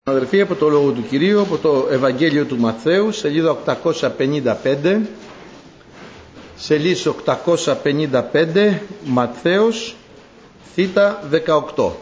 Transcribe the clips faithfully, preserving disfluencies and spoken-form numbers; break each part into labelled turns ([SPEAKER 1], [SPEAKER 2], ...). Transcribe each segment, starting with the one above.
[SPEAKER 1] Αδερφοί, από το Λόγο του Κυρίου, από το Ευαγγέλιο του Ματθαίου, σελίδα οκτακόσια πενήντα πέντε, σελίδα οκτακόσια πενήντα πέντε, Ματθαίος, θήτα δεκαοκτώ.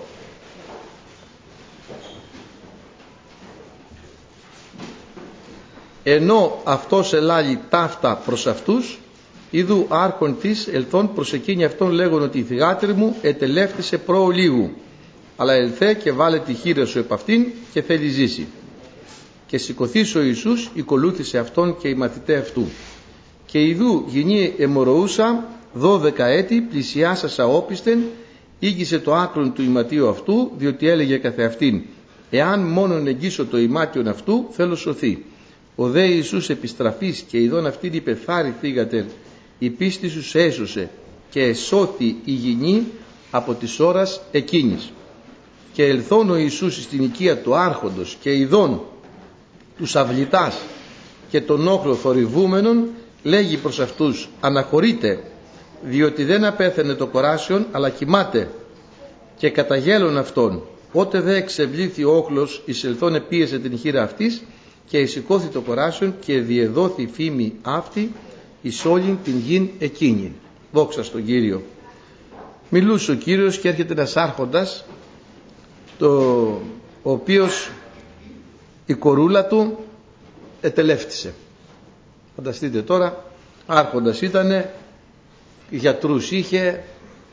[SPEAKER 1] Ενώ αυτός ελάλει ταύτα προς αυτούς, είδου άρχον της ελθόν προς εκείνη αυτόν λέγον ότι η θυγάτρη μου ετελεύτησε προ ολίγου, αλλά ελθέ και βάλε τη χείρα σου επ' αυτήν και θέλει ζήσει. Και σηκωθείς ο Ιησούς οικολούθησε αυτόν και οι μαθητέ αυτού. Και ιδού γυνή αιμορροούσα δώδεκα έτη πλησιάσασα όπισθεν, ήγησε το άκρον του ηματίου αυτού, διότι έλεγε καθεαυτήν, εάν μόνον εγγύσω το ημάτιον αυτού θέλω σωθεί. Ο δε Ιησούς επιστραφής και ειδών αυτήν είπε, θάρη θύγατερ, η πίστη σου σε έσωσε, και εσώθη η γυνή από της ώρας εκείνης. Και ελθόν ο Ιησούς στην οικία του άρχοντος και ειδών τους αυλητάς και τον όχλο θορυβούμενων, λέγει προς αυτούς, αναχωρείτε, διότι δεν απέθανε το κοράσιον, αλλά κοιμάται. Και καταγέλων αυτόν, ότε δε εξευλήθη ο όχλος, εισελθόν επίεσε την χείρα αυτής, και εισηκώθη το κοράσιον, και διεδόθη φήμη αυτή εις όλην την γην εκείνη. Δόξα στον Κύριο. Μιλούσε ο Κύριος και έρχεται ένας άρχοντας, το, ο οποίος η κορούλα του ετελεύτησε. Φανταστείτε τώρα, άρχοντας ήτανε, γιατρούς είχε,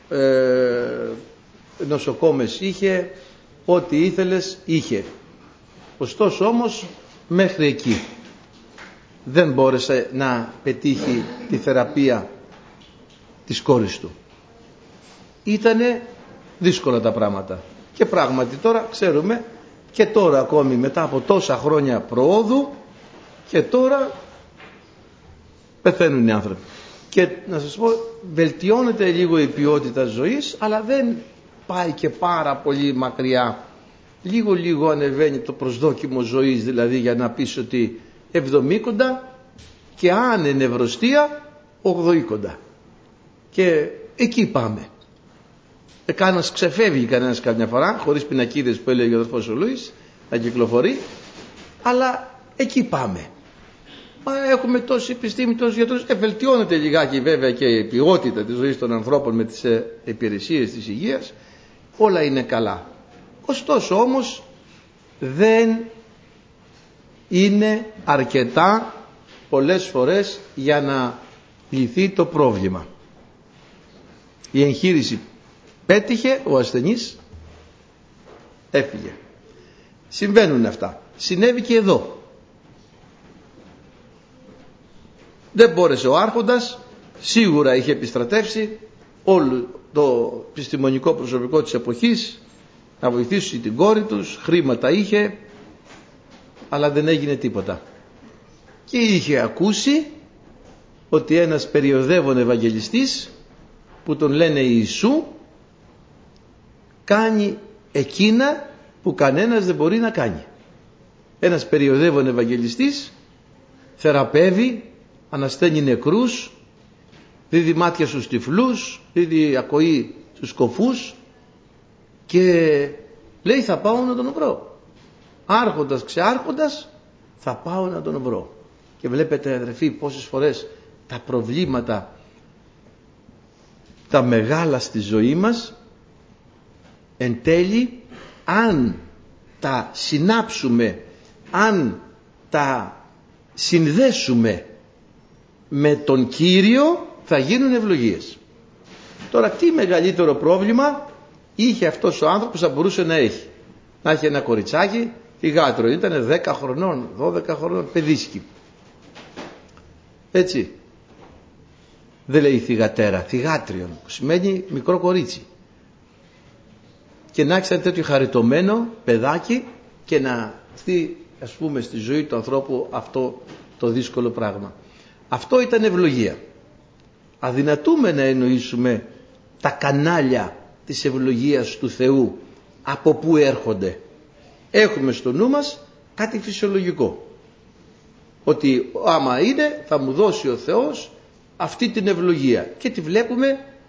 [SPEAKER 1] ε, νοσοκόμες είχε, ό,τι ήθελες είχε. Ωστόσο όμως μέχρι εκεί δεν μπόρεσε να πετύχει τη θεραπεία της κόρης του. Ήτανε δύσκολα τα πράγματα. Και πράγματι τώρα ξέρουμε, και τώρα ακόμη μετά από τόσα χρόνια προόδου, και τώρα πεθαίνουν οι άνθρωποι. Και να σας πω, βελτιώνεται λίγο η ποιότητα ζωής, αλλά δεν πάει και πάρα πολύ μακριά. Λίγο λίγο ανεβαίνει το προσδόκιμο ζωής, δηλαδή για να πεις ότι εβδομήκοντα, και αν είναι ευρωστία ογδοήκοντα. Και εκεί πάμε. Ε, κανένας ξεφεύγει κανένας καμιά φορά, χωρίς πινακίδες που έλεγε ο αδερφός ο Λούις, να κυκλοφορεί, αλλά εκεί πάμε. Μα έχουμε τόση επιστήμη, τόσους γιατρούς. Ε, βελτιώνεται λιγάκι βέβαια και η ποιότητα της ζωής των ανθρώπων με τις ε, υπηρεσίες της υγείας. Όλα είναι καλά. Ωστόσο όμως δεν είναι αρκετά πολλές φορές για να λυθεί το πρόβλημα. Η εγχείρηση πέτυχε, ο ασθενής έφυγε. Συμβαίνουν αυτά. Συνέβη και εδώ. Δεν μπόρεσε ο άρχοντας, σίγουρα είχε επιστρατεύσει όλο το επιστημονικό προσωπικό της εποχής να βοηθήσει την κόρη τους, χρήματα είχε, αλλά δεν έγινε τίποτα. Και είχε ακούσει ότι ένας περιοδεύων Ευαγγελιστής που τον λένε Ιησού κάνει εκείνα που κανένας δεν μπορεί να κάνει. Ένας περιοδεύων Ευαγγελιστής θεραπεύει, ανασταίνει νεκρούς, δίδει μάτια στους τυφλούς, δίδει ακοή στους κοφούς, και λέει θα πάω να τον βρω. Άρχοντας ξεάρχοντας θα πάω να τον βρω. Και βλέπετε αδερφοί πόσες φορές τα προβλήματα τα μεγάλα στη ζωή μας εν τέλει, αν τα συνάψουμε, αν τα συνδέσουμε με τον Κύριο, θα γίνουν ευλογίες. Τώρα τι μεγαλύτερο πρόβλημα είχε αυτός ο άνθρωπος να μπορούσε να έχει? Να έχει ένα κοριτσάκι, θυγάτρο, ήταν δέκα χρονών, δώδεκα χρονών, παιδίσκι. Έτσι. Δεν λέει θυγατέρα, θυγάτριον, που σημαίνει μικρό κορίτσι. Και να έχει ένα τέτοιο χαριτωμένο παιδάκι και να έρθει, ας πούμε, στη ζωή του ανθρώπου αυτό το δύσκολο πράγμα. Αυτό ήταν ευλογία. Αδυνατούμε να εννοήσουμε τα κανάλια της ευλογίας του Θεού, από πού έρχονται. Έχουμε στο νου μας κάτι φυσιολογικό, ότι άμα είναι θα μου δώσει ο Θεός αυτή την ευλογία, και τη βλέπουμε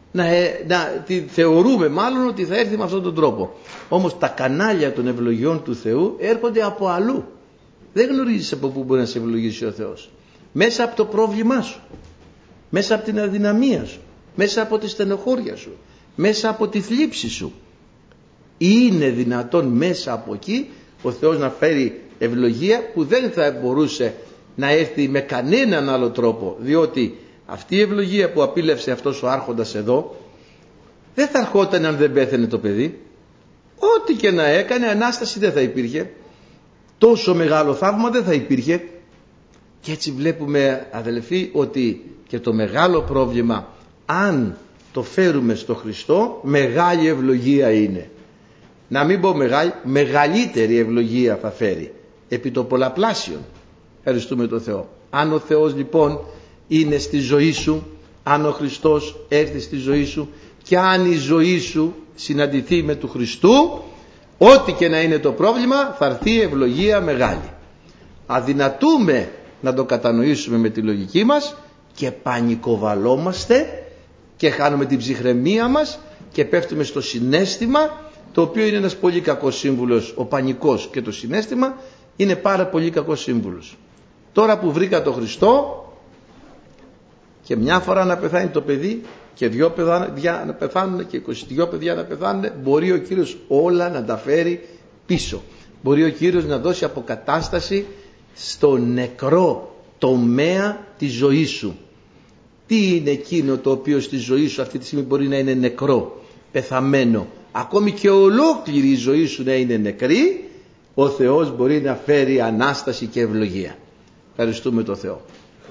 [SPEAKER 1] να, να τη θεωρούμε μάλλον ότι θα έρθει με αυτόν τον τρόπο. Όμως τα κανάλια των ευλογιών του Θεού έρχονται από αλλού. Δεν γνωρίζεις από πού μπορεί να σε ευλογήσει ο Θεός. Μέσα από το πρόβλημά σου, μέσα από την αδυναμία σου, μέσα από τη στενοχώρια σου, μέσα από τη θλίψη σου. Είναι δυνατόν μέσα από εκεί ο Θεός να φέρει ευλογία που δεν θα μπορούσε να έρθει με κανέναν άλλο τρόπο, διότι αυτή η ευλογία που απείλευσε αυτός ο άρχοντας εδώ δεν θα ερχόταν αν δεν πέθαινε το παιδί. Ό,τι και να έκανε, Ανάσταση δεν θα υπήρχε, τόσο μεγάλο θαύμα δεν θα υπήρχε. Και έτσι βλέπουμε, αδελφοί, ότι και το μεγάλο πρόβλημα, αν το φέρουμε στο Χριστό, μεγάλη ευλογία είναι. Να μην πω μεγάλη, μεγαλύτερη ευλογία θα φέρει επί το πολλαπλάσιον. Ευχαριστούμε τον Θεό. Αν ο Θεός λοιπόν είναι στη ζωή σου, αν ο Χριστός έρθει στη ζωή σου και αν η ζωή σου συναντηθεί με του Χριστού, ό,τι και να είναι το πρόβλημα θα έρθει ευλογία μεγάλη. Αδυνατούμε να το κατανοήσουμε με τη λογική μας και πανικοβαλόμαστε και χάνουμε την ψυχραιμία μας και πέφτουμε στο συναίσθημα, το οποίο είναι ένας πολύ κακός σύμβουλος. Ο πανικός και το συναίσθημα είναι πάρα πολύ κακός σύμβουλος. Τώρα που βρήκα τον Χριστό και μια φορά να πεθάνει το παιδί και δυο παιδιά να πεθάνουν και είκοσι δύο παιδιά να πεθάνουν, μπορεί ο Κύριος όλα να τα φέρει πίσω. Μπορεί ο Κύριος να δώσει αποκατάσταση στο νεκρό τομέα της ζωής σου. Τι είναι εκείνο το οποίο στη ζωή σου αυτή τη στιγμή μπορεί να είναι νεκρό, πεθαμένο? Ακόμη και ολόκληρη η ζωή σου να είναι νεκρή, ο Θεός μπορεί να φέρει Ανάσταση και ευλογία. Ευχαριστούμε τον Θεό.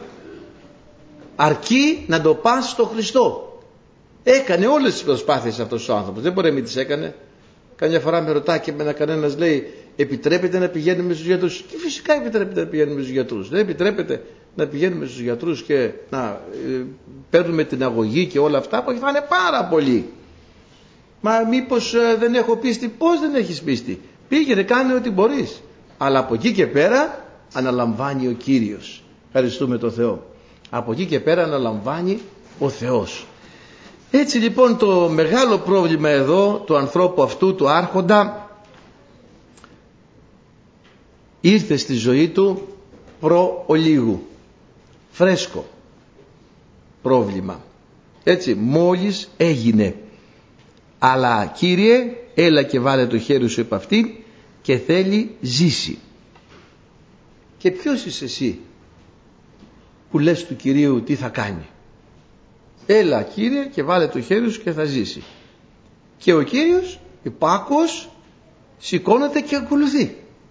[SPEAKER 1] Αρκεί να το πας στο Χριστό. Έκανε όλες τις προσπάθειες αυτός ο άνθρωπος, δεν μπορεί να μην τις έκανε. Καμιά φορά με ρωτά και εμένα κανένας λέει, επιτρέπεται να πηγαίνουμε στους γιατρούς? Και φυσικά επιτρέπεται να πηγαίνουμε στους γιατρούς. Δεν επιτρέπεται να πηγαίνουμε στους γιατρούς και να ε, παίρνουμε την αγωγή και όλα αυτά, που βοηθάνε πάρα πολύ. Μα μήπως ε, δεν έχω πίστη? Πώς δεν έχεις πίστη? Πήγαινε, κάνε ό,τι μπορείς. Αλλά από εκεί και πέρα αναλαμβάνει ο Κύριος. Ευχαριστούμε τον Θεό. Από εκεί και πέρα αναλαμβάνει ο Θεός. Έτσι λοιπόν το μεγάλο πρόβλημα εδώ του ανθρώπου αυτού, του άρχοντα, ήρθε στη ζωή του προ ολίγου. Φρέσκο πρόβλημα. Έτσι μόλις έγινε. Αλλά Κύριε, έλα και βάλε το χέρι σου επ' αυτήν και θέλει ζήσει. Και ποιος είσαι εσύ που λες του Κυρίου τι θα κάνει? Έλα Κύριε και βάλε το χέρι σου και θα ζήσει. Και ο Κύριος υπάκουος σηκώνεται και ακολουθεί.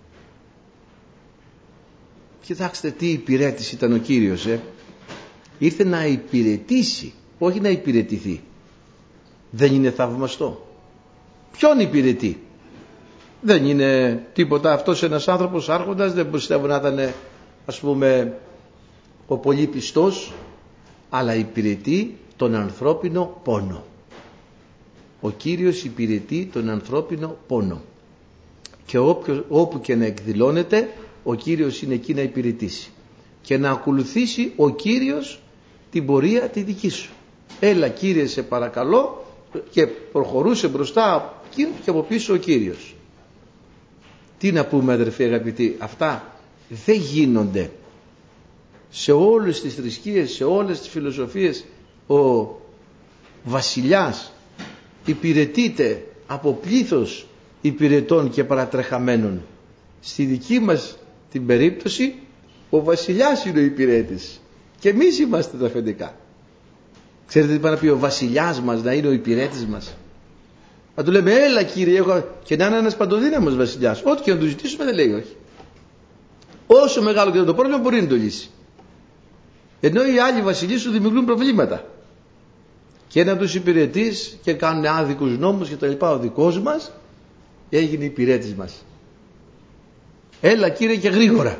[SPEAKER 1] Κοιτάξτε τι υπηρέτης ήταν ο Κύριος, ε. Ήρθε να υπηρετήσει, όχι να υπηρετηθεί. Δεν είναι θαυμαστό? Ποιον υπηρετεί? Δεν είναι τίποτα αυτός ένας άνθρωπος άρχοντας? Δεν πιστεύω να ήταν, ας πούμε, ο πολύ πιστός, αλλά υπηρετεί τον ανθρώπινο πόνο. Ο Κύριος υπηρετεί τον ανθρώπινο πόνο. Και όποιο, όπου και να εκδηλώνεται, ο Κύριος είναι εκεί να υπηρετήσει και να ακολουθήσει ο Κύριος την πορεία τη δική σου. Έλα Κύριε σε παρακαλώ, και προχωρούσε μπροστά εκείνο και από πίσω ο Κύριος. Τι να πούμε αδερφοί αγαπητοί? Αυτά δεν γίνονται σε όλες τις θρησκείες, σε όλες τις φιλοσοφίες. Ο βασιλιάς υπηρετείται από πλήθος υπηρετών και παρατρεχαμένων. Στη δική μας την περίπτωση ο βασιλιάς είναι ο υπηρέτης και εμείς είμαστε τα αφεντικά. Ξέρετε τι πάει να πει ο βασιλιάς μας, να είναι ο υπηρέτης μας? Να του λέμε έλα Κύριε, έχω... και να είναι ένας παντοδύναμος βασιλιάς, ό,τι και να του ζητήσουμε δεν λέει όχι. Όσο μεγάλο και το πρόβλημα μπορεί να το λύσει. Ενώ οι άλλοι βασιλείς σου δημιουργούν προβλήματα και να τους υπηρετείς και κάνουν άδικους νόμους και τα λοιπά. Ο δικός μας έγινε υπηρέτης μας. Έλα Κύριε και γρήγορα.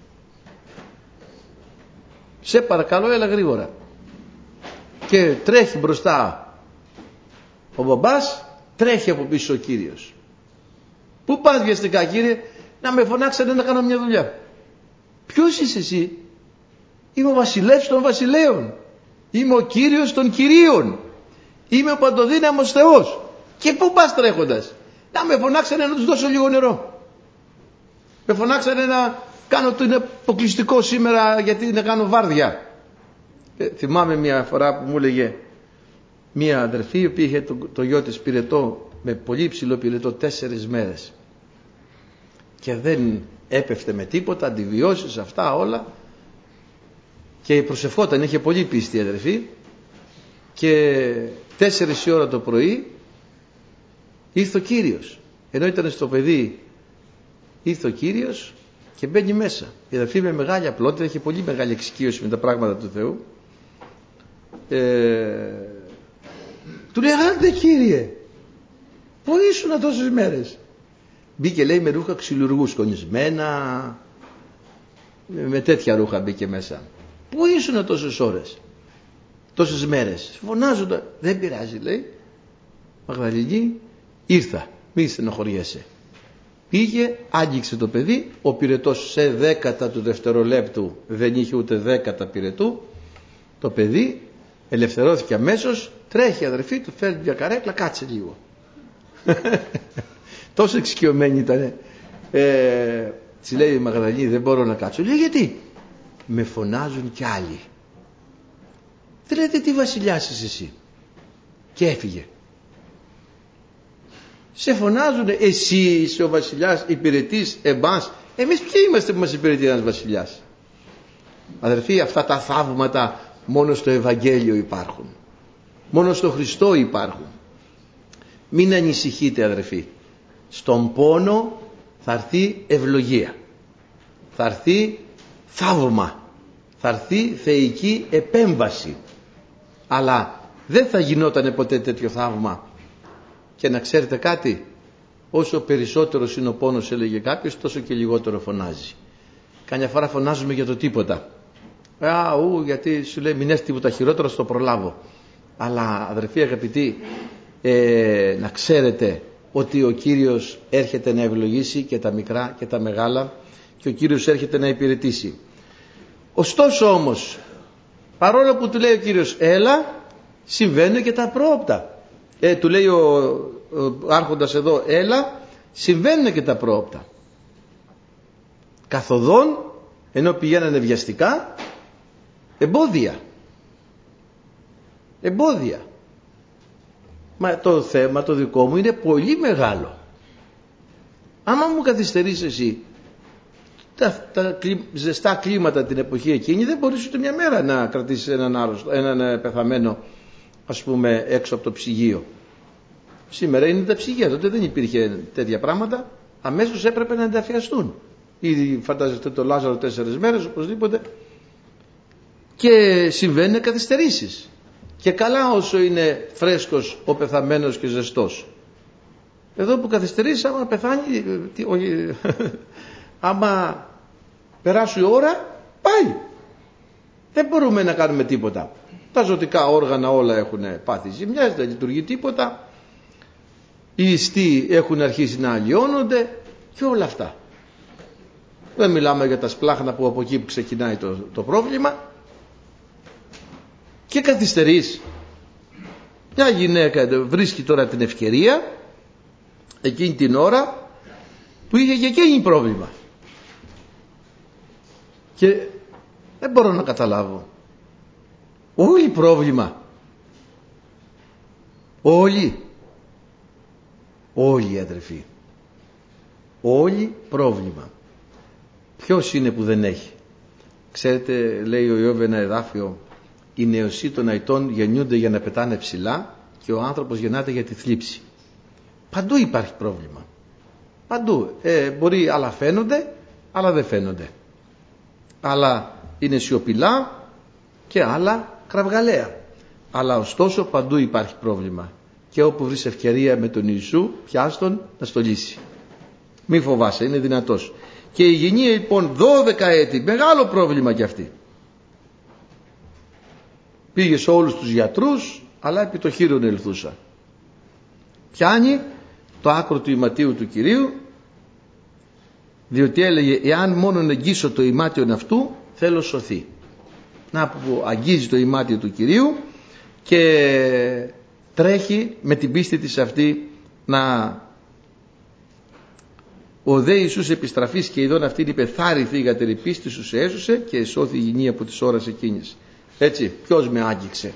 [SPEAKER 1] Σε παρακαλώ έλα γρήγορα. Και τρέχει μπροστά ο μπαμπάς, τρέχει από πίσω ο Κύριος. Πού πας βιαστικά Κύριε? Να με φωνάξετε να κάνω μια δουλειά. Ποιος είσαι εσύ? Είμαι ο βασιλεύς των βασιλέων. Είμαι ο Κύριος των κυρίων. Είμαι ο παντοδύναμος Θεός. Και πού πας τρέχοντας? Να με φωνάξανε να τους δώσω λίγο νερό. Με φωνάξανε να κάνω το είναι αποκλειστικό σήμερα γιατί να κάνω βάρδια. Ε, θυμάμαι μια φορά που μου έλεγε μια αδερφή η οποία είχε το, το γιο της πυρετό, με πολύ υψηλό πυρετό, τέσσερις μέρες και δεν έπεφτε με τίποτα, αντιβιώσεις αυτά όλα, και προσευχόταν, είχε πολύ πίστη η αδερφή, και τέσσερις η ώρα το πρωί ήρθε ο Κύριος, ενώ ήταν στο παιδί, ήρθε ο Κύριος και μπαίνει μέσα. Η αδερφή με μεγάλη απλότητα, είχε πολύ μεγάλη εξοικείωση με τα πράγματα του Θεού. ε, του λέει, άντε Κύριε, πού ήσουν τόσες μέρες? Μπήκε, λέει, με ρούχα ξυλουργού, σκονισμένα, με τέτοια ρούχα μπήκε μέσα. Πού ήσουν τόσες ώρες, τόσες μέρες? Φωνάζοντα. Δεν πειράζει, λέει, Μαγδαληνή, ήρθα, μη στενοχωριέσαι. Πήγε, άγγιξε το παιδί, ο πυρετός σε δέκατα του δευτερολέπτου δεν είχε ούτε δέκατα πυρετού. Το παιδί ελευθερώθηκε αμέσως, τρέχει η αδερφή του, φέρνει μια καρέκλα, κάτσε λίγο. Τόσο εξοικειωμένη ήταν. Ε, της λέει η Μαγδαληνή, δεν μπορώ να κάτσω. Λέει, γιατί? Με φωνάζουν κι άλλοι. Δεν λέτε τι βασιλιάς είσαι εσύ? Και έφυγε. Σε φωνάζουν, εσύ είσαι ο βασιλιάς, υπηρετείς εμάς. Εμείς ποιοι είμαστε που μας υπηρετεί ένας βασιλιάς? Αδερφοί, αυτά τα θαύματα μόνο στο Ευαγγέλιο υπάρχουν. Μόνο στο Χριστό υπάρχουν. Μην ανησυχείτε, αδερφοί. Στον πόνο θα έρθει ευλογία. Θα έρθει θαύμα. Θα έρθει θεϊκή επέμβαση. Αλλά δεν θα γινότανε ποτέ τέτοιο θαύμα. Και να ξέρετε κάτι, όσο περισσότερος είναι ο πόνος, έλεγε κάποιος, τόσο και λιγότερο φωνάζει. Καμιά φορά φωνάζουμε για το τίποτα. Α, ου, γιατί σου λέει μην έρθει τίποτα χειρότερο, στο προλάβω. Αλλά αδερφοί αγαπητοί, ε, να ξέρετε ότι ο Κύριος έρχεται να ευλογήσει και τα μικρά και τα μεγάλα, και ο Κύριος έρχεται να υπηρετήσει. Ωστόσο όμως, παρόλο που του λέει ο Κύριος έλα, συμβαίνουν και τα πρόοπτα. Ε, του λέει ο, ο άρχοντας εδώ έλα, συμβαίνουν και τα πρόοπτα. Καθοδόν, ενώ πηγαίνανε βιαστικά, εμπόδια. Εμπόδια. Μα το θέμα το δικό μου είναι πολύ μεγάλο. Άμα μου καθυστερείς εσύ τα, τα ζεστά κλίματα την εποχή εκείνη, δεν μπορείς ούτε μια μέρα να κρατήσεις έναν, άρρωστο, έναν πεθαμένο, ας πούμε, έξω από το ψυγείο. Σήμερα είναι τα ψυγεία, τότε δεν υπήρχε τέτοια πράγματα, αμέσως έπρεπε να ενταφιαστούν. Ήδη φαντάζεστε το Λάζαρο τέσσερις μέρες οπωσδήποτε, και συμβαίνουν καθυστερήσεις. Και καλά όσο είναι φρέσκος ο πεθαμένος και ζεστός. Εδώ που καθυστερήσεις, άμα πεθάνει, τι, όχι, άμα περάσει η ώρα, πάει. Δεν μπορούμε να κάνουμε τίποτα. Τα ζωτικά όργανα όλα έχουν πάθει ζημιές, δεν λειτουργεί τίποτα. Οι ιστοί έχουν αρχίσει να αλλοιώνονται και όλα αυτά. Δεν μιλάμε για τα σπλάχνα που από εκεί που ξεκινάει το, το πρόβλημα. Και καθυστερείς. Μια γυναίκα βρίσκει τώρα την ευκαιρία εκείνη την ώρα που είχε και εκείνη πρόβλημα. Και δεν μπορώ να καταλάβω. Όλοι πρόβλημα. Όλοι. Όλοι αδερφοί. Όλοι πρόβλημα. Ποιος είναι που δεν έχει? Ξέρετε, λέει ο Ιώβ ένα εδάφιο, οι νεοσοί των αητών γεννιούνται για να πετάνε ψηλά και ο άνθρωπος γεννάται για τη θλίψη. Παντού υπάρχει πρόβλημα. Παντού. Ε, μπορεί άλλα φαίνονται, άλλα δεν φαίνονται. Άλλα είναι σιωπηλά και άλλα κραυγαλαία. Αλλά ωστόσο παντού υπάρχει πρόβλημα. Και όπου βρεις ευκαιρία με τον Ιησού, πιάστον να στο λύσει. Μη φοβάσαι, είναι δυνατός. Και η γυνή λοιπόν δώδεκα έτη, μεγάλο πρόβλημα κι αυτή. Πήγε σε όλους τους γιατρούς, αλλά επί το χείρον ελθούσα. Πιάνει το άκρο του ηματίου του Κυρίου, διότι έλεγε εάν μόνον εγγύσω το ημάτιον αυτού, θέλω σωθεί. Να που αγγίζει το ημάτιο του Κυρίου και τρέχει με την πίστη της αυτή να ο δε Ιησούς επιστραφής και ειδών αυτήν είπε θάρη θύγατερη πίστη σου σε έσωσε και εσώθη η γυνή από τις ώρας εκείνης. Έτσι, ποιος με άγγιξε?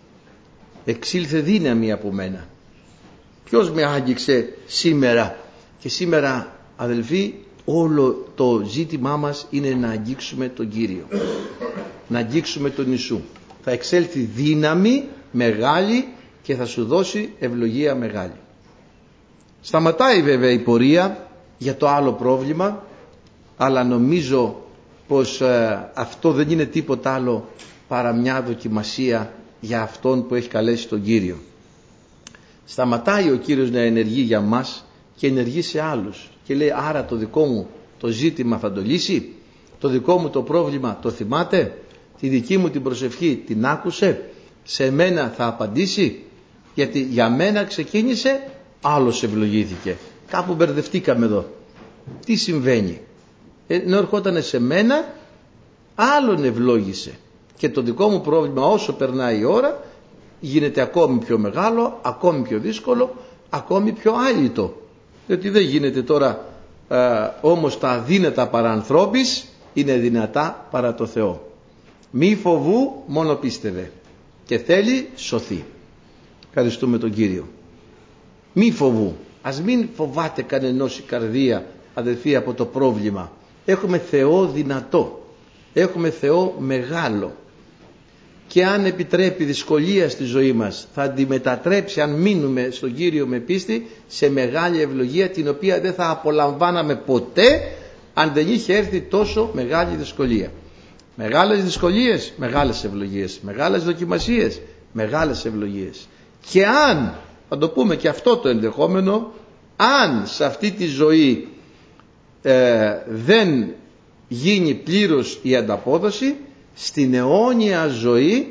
[SPEAKER 1] Εξήλθε δύναμη από μένα. Ποιος με άγγιξε σήμερα? Και σήμερα, αδελφοί, όλο το ζήτημά μας είναι να αγγίξουμε τον Κύριο, να αγγίξουμε τον Ιησού. Θα εξέλθει δύναμη μεγάλη και θα σου δώσει ευλογία μεγάλη. Σταματάει βέβαια η πορεία για το άλλο πρόβλημα, αλλά νομίζω πως ε, αυτό δεν είναι τίποτα άλλο παρά μια δοκιμασία για αυτόν που έχει καλέσει τον Κύριο. Σταματάει ο Κύριος να ενεργεί για μας και ενεργεί σε άλλους και λέει άρα το δικό μου το ζήτημα θα το λύσει, το δικό μου το πρόβλημα το θυμάται, τη δική μου την προσευχή την άκουσε, σε μένα θα απαντήσει, γιατί για μένα ξεκίνησε, άλλος ευλογήθηκε. Κάπου μπερδευτήκαμε εδώ. Τι συμβαίνει? Ενώ ερχόταν σε μένα, άλλον ευλόγησε. Και το δικό μου πρόβλημα όσο περνάει η ώρα γίνεται ακόμη πιο μεγάλο, ακόμη πιο δύσκολο, ακόμη πιο άλυτο. Διότι δεν γίνεται τώρα ε, όμως τα αδύνατα παρά ανθρώπης είναι δυνατά παρά το Θεό. Μη φοβού, μόνο πίστευε και θέλει σωθεί. Ευχαριστούμε τον Κύριο. Μη φοβού. Ας μην φοβάται κανενός η καρδία, αδελφοί, από το πρόβλημα. Έχουμε Θεό δυνατό. Έχουμε Θεό μεγάλο. Και αν επιτρέπει δυσκολία στη ζωή μας, θα αντιμετατρέψει, αν μείνουμε στον Κύριο με πίστη, σε μεγάλη ευλογία, την οποία δεν θα απολαμβάναμε ποτέ αν δεν είχε έρθει τόσο μεγάλη δυσκολία. Μεγάλες δυσκολίες, μεγάλες ευλογίες. Μεγάλες δοκιμασίες, μεγάλες ευλογίες. Και αν, θα το πούμε και αυτό το ενδεχόμενο, αν σε αυτή τη ζωή ε, δεν γίνει πλήρως η ανταπόδοση, στην αιώνια ζωή,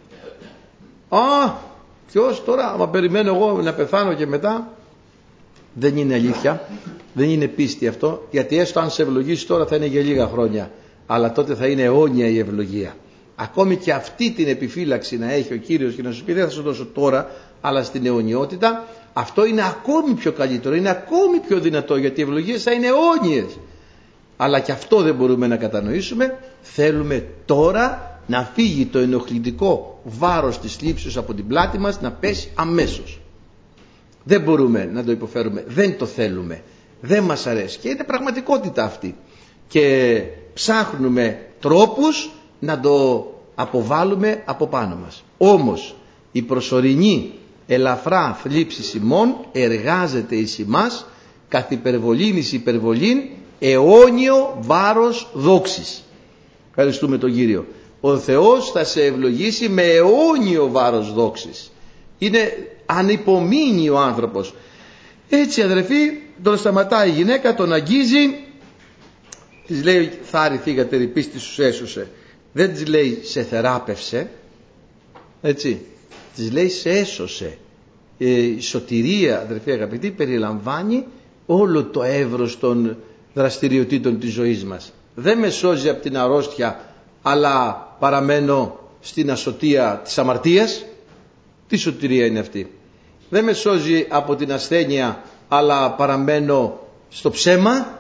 [SPEAKER 1] α, ποιος τώρα, άμα περιμένω εγώ να πεθάνω και μετά, δεν είναι αλήθεια, δεν είναι πίστη αυτό, γιατί έστω αν σε ευλογήσει τώρα θα είναι για λίγα χρόνια, αλλά τότε θα είναι αιώνια η ευλογία. Ακόμη και αυτή την επιφύλαξη να έχει ο Κύριος και να σου πει δεν θα σου δώσω τώρα, αλλά στην αιωνιότητα, αυτό είναι ακόμη πιο καλύτερο, είναι ακόμη πιο δυνατό, γιατί οι ευλογίες θα είναι αιώνιες. Αλλά και αυτό δεν μπορούμε να κατανοήσουμε. Θέλουμε τώρα να φύγει το ενοχλητικό βάρος της θλίψης από την πλάτη μας, να πέσει αμέσως. Δεν μπορούμε να το υποφέρουμε, δεν το θέλουμε, δεν μας αρέσει και είναι πραγματικότητα αυτή. Και ψάχνουμε τρόπους να το αποβάλουμε από πάνω μας. Όμως η προσωρινή ελαφρά θλίψη ημών εργάζεται εις ημάς καθ' υπερβολήν εις υπερβολήν αιώνιο βάρος δόξης. Ευχαριστούμε τον Κύριο. Ο Θεός θα σε ευλογήσει με αιώνιο βάρος δόξης. Είναι ανυπομείνει ο άνθρωπος. Έτσι, αδερφοί, τον σταματάει η γυναίκα, τον αγγίζει, της λέει θάρη θύγατερη πίστη σου έσωσε. Δεν της λέει σε θεράπευσε, έτσι, της λέει σε έσωσε. Ε, η σωτηρία, αδερφοί αγαπητοί, περιλαμβάνει όλο το εύρος των δραστηριοτήτων της ζωής μας. Δεν με σώζει από την αρρώστια, αλλά παραμένω στην ασωτεία της αμαρτίας. Τι σωτηρία είναι αυτή? Δεν με σώζει από την ασθένεια, αλλά παραμένω στο ψέμα.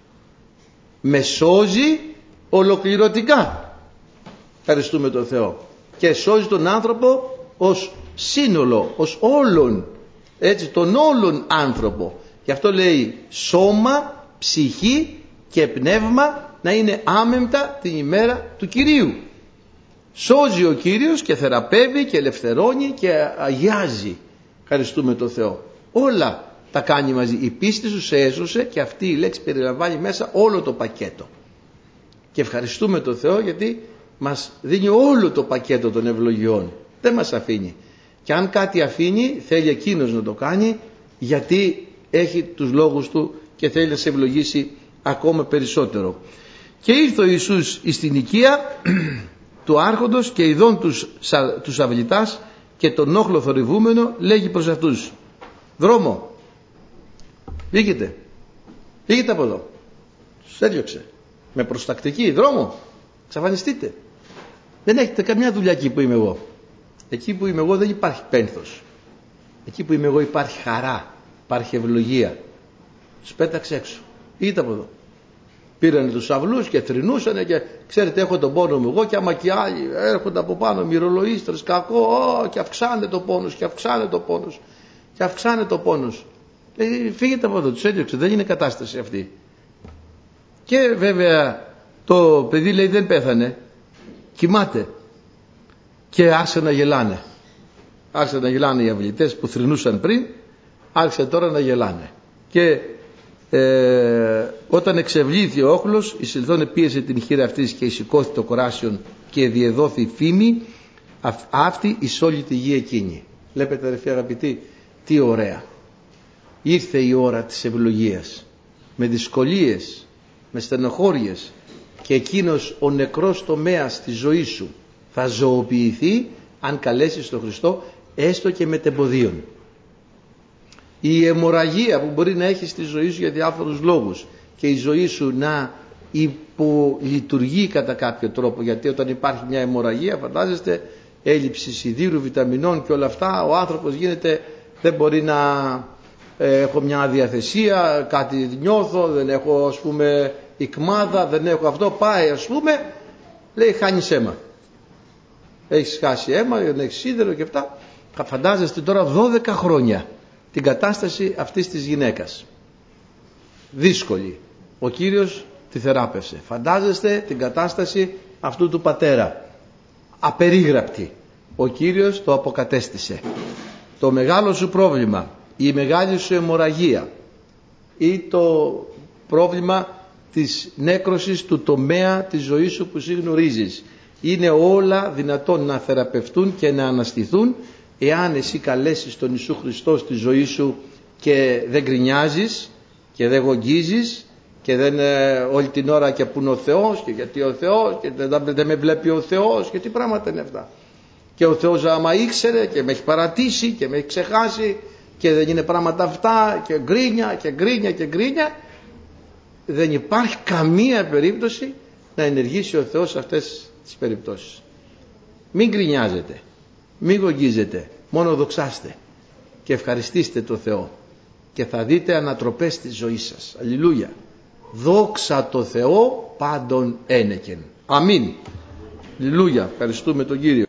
[SPEAKER 1] Με σώζει ολοκληρωτικά. Ευχαριστούμε τον Θεό. Και σώζει τον άνθρωπο ως σύνολο, ως όλον, έτσι, τον όλον άνθρωπο. Γι' αυτό λέει σώμα, ψυχή και πνεύμα να είναι άμεμπτα την ημέρα του Κυρίου. Σώζει ο Κύριος και θεραπεύει και ελευθερώνει και αγιάζει. Ευχαριστούμε τον Θεό. Όλα τα κάνει μαζί. Η πίστη σου σε έσωσε, και αυτή η λέξη περιλαμβάνει μέσα όλο το πακέτο. Και ευχαριστούμε τον Θεό γιατί μας δίνει όλο το πακέτο των ευλογιών. Δεν μας αφήνει. Και αν κάτι αφήνει, θέλει εκείνος να το κάνει, γιατί έχει τους λόγους του και θέλει να σε ευλογήσει ακόμα περισσότερο. Και ήρθε ο Ιησούς εις την οικία του άρχοντος και ειδών τους, τους αυλητάς και τον όχλο θορυβούμενο, λέγει προς αυτούς: δρόμο, πήγετε, πήγετε από εδώ. Τους έδιωξε με προστακτική: δρόμο, εξαφανιστείτε. Δεν έχετε καμιά δουλειά εκεί που είμαι εγώ. Εκεί που είμαι εγώ δεν υπάρχει πένθος. Εκεί που είμαι εγώ υπάρχει χαρά, υπάρχει ευλογία. Τους πέταξε έξω. Είτε από εδώ. Πήρανε τους αυλούς και θρηνούσανε και ξέρετε έχω τον πόνο μου εγώ και άμα και άλλοι έρχονται από πάνω μυρολογίστρες κακό ό, και αυξάνεται το πόνος και αυξάνεται το πόνος και αυξάνεται το πόνος. Ε, φύγετε από εδώ, τους έδιωξε, δεν είναι κατάσταση αυτή. Και βέβαια το παιδί λέει δεν πέθανε, κοιμάται και άρχισαν να γελάνε. Άρχισαν να γελάνε οι αυλητές που θρηνούσαν πριν, άρχισαν τώρα να γελάνε. Και ε, όταν εξευλήθη ο όχλος, η Σιλθών πίεσε την χείρα αυτής και σηκώθη το κοράσιον και διεδόθη φήμη αυτή εις όλη τη γη εκείνη. Βλέπετε αδερφοί αγαπητοί, τι ωραία. Ήρθε η ώρα της ευλογίας, με δυσκολίες, με στενοχώριες, και εκείνος ο νεκρός τομέας της ζωής σου θα ζωοποιηθεί αν καλέσεις τον Χριστό έστω και μετεμποδίων. Η αιμορραγία που μπορεί να έχει στη ζωή σου για διάφορους λόγους και η ζωή σου να υπολειτουργεί κατά κάποιο τρόπο, γιατί όταν υπάρχει μια αιμορραγία φαντάζεστε έλλειψη σιδήρου, βιταμινών και όλα αυτά, ο άνθρωπος γίνεται, δεν μπορεί να ε, έχω μια αδιαθεσία, κάτι νιώθω, δεν έχω ας πούμε ικμάδα, δεν έχω αυτό, πάει ας πούμε, λέει χάνεις αίμα, έχεις χάσει αίμα, δεν έχεις σίδερο και αυτά. Φαντάζεστε τώρα δώδεκα χρόνια την κατάσταση αυτής της γυναίκας, δύσκολη, ο Κύριος τη θεράπευσε. Φαντάζεστε την κατάσταση αυτού του πατέρα, απερίγραπτη, ο Κύριος το αποκατέστησε. Το μεγάλο σου πρόβλημα, η μεγάλη σου αιμορραγία ή το πρόβλημα της νέκρωσης του τομέα της ζωής σου που εσύ γνωρίζεις, είναι όλα δυνατόν να θεραπευτούν και να αναστηθούν εάν εσύ καλέσεις τον Ιησού Χριστό στη ζωή σου και δεν γκρινιάζεις και δεν γογγίζεις και δεν ε, όλη την ώρα και που είναι ο Θεός και γιατί ο Θεός και δεν, δεν με βλέπει ο Θεός και τι πράγματα είναι αυτά. Και ο Θεός άμα ήξερε και με έχει παρατήσει και με έχει ξεχάσει και δεν είναι πράγματα αυτά και γκρίνια και γκρίνια και γκρίνια, δεν υπάρχει καμία περίπτωση να ενεργήσει ο Θεός σε αυτές τις περιπτώσεις. Μην γκρινιάζετε, μην γογγίζετε, μόνο δοξάστε και ευχαριστήστε τον Θεό και θα δείτε ανατροπές στη ζωή σας. Αλληλούια. Δόξα τω Θεώ πάντων ένεκεν. Αμήν. Αλληλούια. Ευχαριστούμε τον Κύριο.